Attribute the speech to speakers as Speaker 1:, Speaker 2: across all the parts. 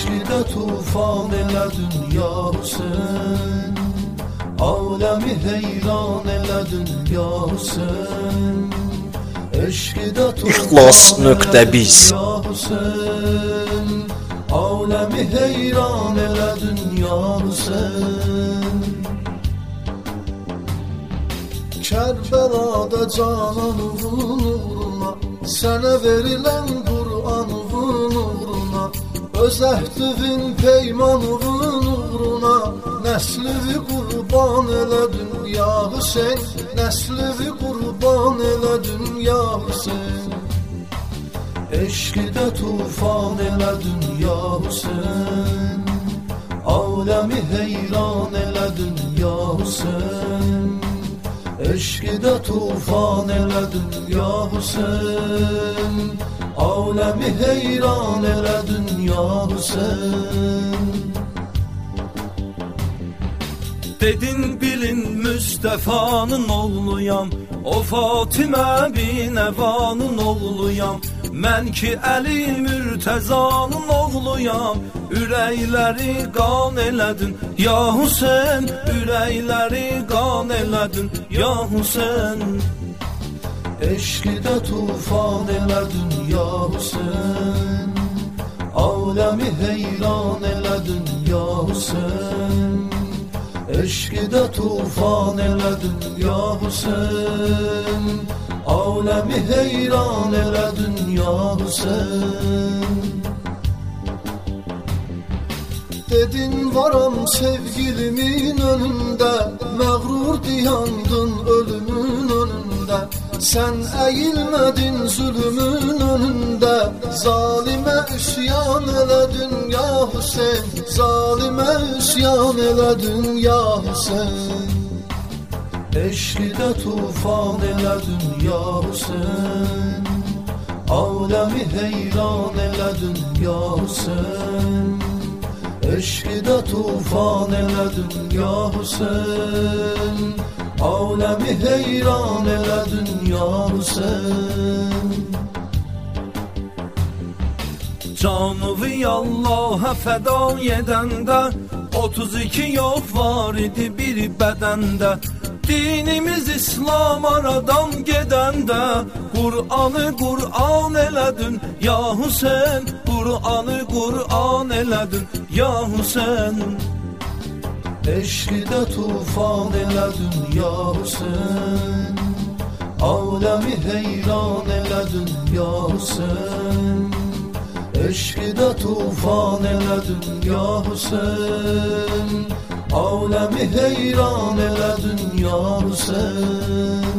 Speaker 1: Eşqdə tufan elədin ya Hüseyn, aləmi heyran elədin ya Hüseyn. Eşqdə tufan elədin ya Hüseyn, aləmi heyran elədin ya Hüseyn. Kərbəlada cananın uğruna, sənə verilən Qur'anın uğruna, öz əhdivin peymanın uğruna, nəslivi qurban elədin ya Hüseyn, nəslivi qurban elədin ya Hüseyn. Eşqdə tufan elədin ya Hüseyn, aləmi heyran elədin ya Hüseyn. Eşqdə tufan elədin ya Hüseyn, aləmi heyran elədin ya Hüseyn.
Speaker 2: Dedin bilin Müstəfanın oğluyam, o Fatimə binəvanın oğluyam. Mən ki Əli Mürtəzanın oğluyam, ürəkləri qan elədin ya Hüseyn, ürəkləri qan elədin ya Hüseyn.
Speaker 1: Eşqdə tufan elədin ya Hüseyn, aləmi heyran elədin ya Hüseyn. Eşqdə tufan elədin ya Hüseyn, aləmi heyran elədin ya Hüseyn. Dedin varam sevgilimin önündə, məğrur diyandın ölümün önündə. Sən əyilmədin zülümün önündə, zalimə üsyan elədin ya Hüseyn, zalimə üsyan elədin ya Hüseyn. Eşqdə tufan elədin ya Hüseyn, aləmi heyran elədin ya Hüseyn. Eşqdə tufan elədin ya Hüseyn, aləmi heyran elədin ya Hüseyn.
Speaker 2: Canıvı Allaha fəda edəndə 32 yox var idi bir bədəndə. Dinimiz İslam aradan gedəndə Qur'anı Qur'an elədin ya Hüseyn, Qur'anı Qur'an elədin ya Hüseyn.
Speaker 1: Eşqdə tufan elədin ya Hüseyn, aləmi heyran elədin ya Hüseyn. Eşqdə tufan elədin ya Hüseyn, aləmi heyran elədin ya Hüseyn.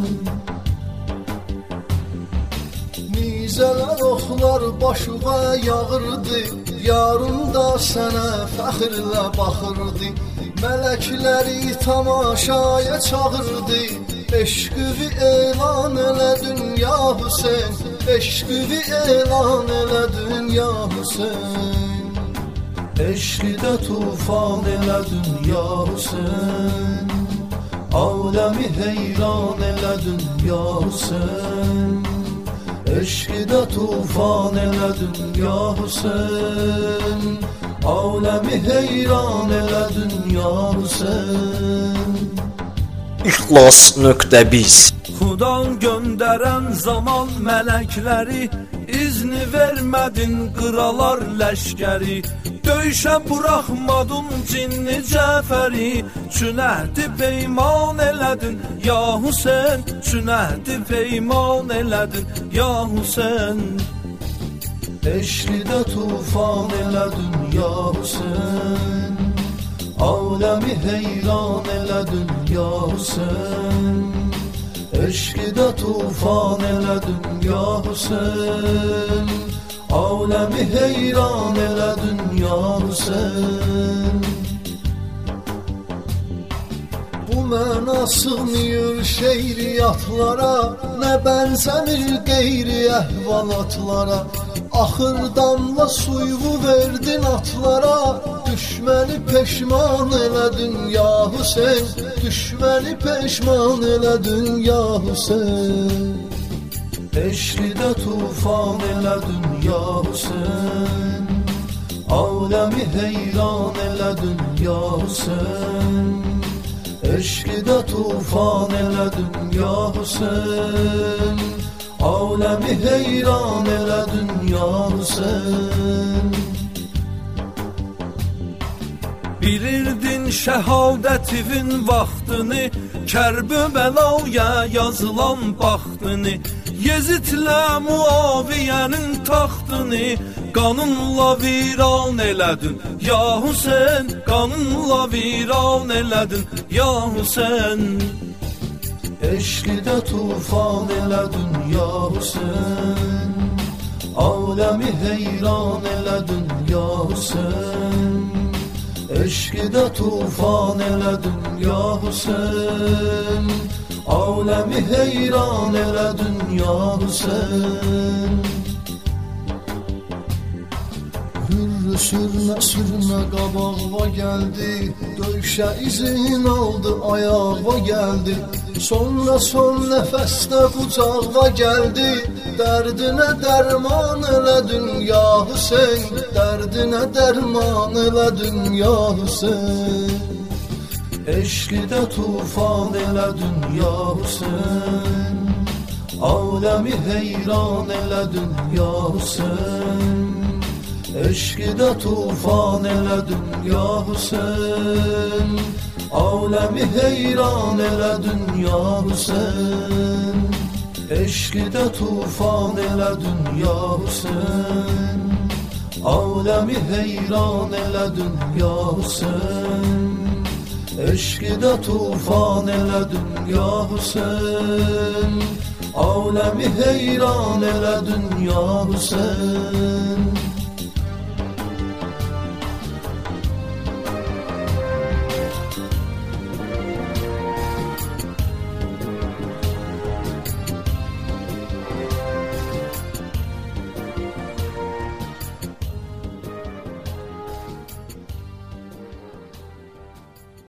Speaker 1: Nizələr oxlar başıma yağırdı, yarın da sənə fəxrlə baxırdı. Mələkləri tamaşaya çağırdı, eşqvi elan elədin ya Hüseyn, eşqvi elan elədin ya Hüseyn. Eşqdə tufan elədin ya Hüseyn, aləmi heyran elədin ya Hüseyn. Eşqdə tufan elədin ya Hüseyn, aləmi heyran elədin ya Hüseyn.
Speaker 3: İxlas.biz
Speaker 2: Xudan göndərən zaman mələkləri, izni vermədin qıralar ləşkəri. Döyüşə buraxmadın cinni Cəfəri, çünəhdi peyman elədin ya Hüseyn, çünəhdi peyman elədin ya Hüseyn.
Speaker 1: Eşqdə tufan elədin ya Hüseyn, aləmi heyran elədin ya Hüseyn. Eşqdə tufan elədin ya Hüseyn, aləmi heyran elədin ya Hüseyn. Bu mənə sığmıyor şeiriyyatlara, nə bənzəmir qeyri əhvalatlara. Axır damla suyu verdin atlara, düşməni peşman elədin ya Hüseyn, düşməni peşman elədin ya Hüseyn. Eşqdə tufan elədin ya Hüseyn, Aləmi heyran elədin ya Hüseyn, eşqdə tufan elədin ya Hüseyn, aləmi heyran elədin ya Hüseyn.
Speaker 2: Bilirdin şəhadətivin vaxtını, Kərbəlaya yazılan baxtını, Yezidlə Muaviyənin taxtını qanınla viran elədin ya Hüseyn, qanınla viran elədin ya Hüseyn.
Speaker 1: Eşqdə tufan elədin ya Hüseyn, aləmi heyran elədin ya Hüseyn, eşqdə tufan elədin ya Hüseyn, aləmi heyran elədin ya Hüseyn. Hürrü sürmə qabağa gəldi, döyüşə izin aldı ayağa gəldi, sonra son nəfəsdə qucağa gəldi, dərdinə dərman elədin ya Hüseyn, dərdinə dərman elədin ya Hüseyn. Eşqdə tufan elədin ya Hüseyn, aləmi heyran elədin ya Hüseyn, eşqdə tufan elədin ya Hüseyn, aləmi heyran elədin ya Hüseyn. Eşqdə tufan elədin ya Hüseyn, aləmi heyran elədin ya Hüseyn, eşqdə tufan elədin ya Hüseyn, aləmi heyran elədin ya Hüseyn.